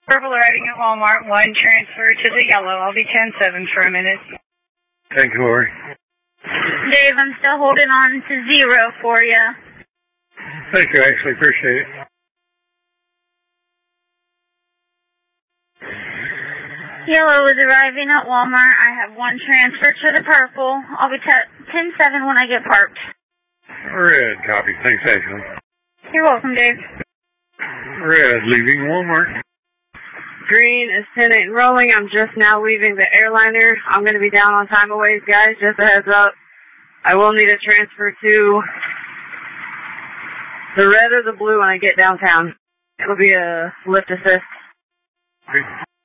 Purple arriving at Walmart, 1 transfer to the yellow. I'll be 10-7 for a minute. Thank you, Lori. Dave, I'm still holding on to 0 for you. Thank you, Ashley. Appreciate it. Yellow is arriving at Walmart. I have 1 transfer to the purple. I'll be 10-7 when I get parked. Red, copy. Thanks, Ashley. You're welcome, Dave. Red, leaving Walmart. Green is 10-8 and rolling. I'm just now leaving the airliner. I'm going to be down on time aways, guys. Just a heads up. I will need a transfer to the red or the blue when I get downtown. It'll be a lift assist.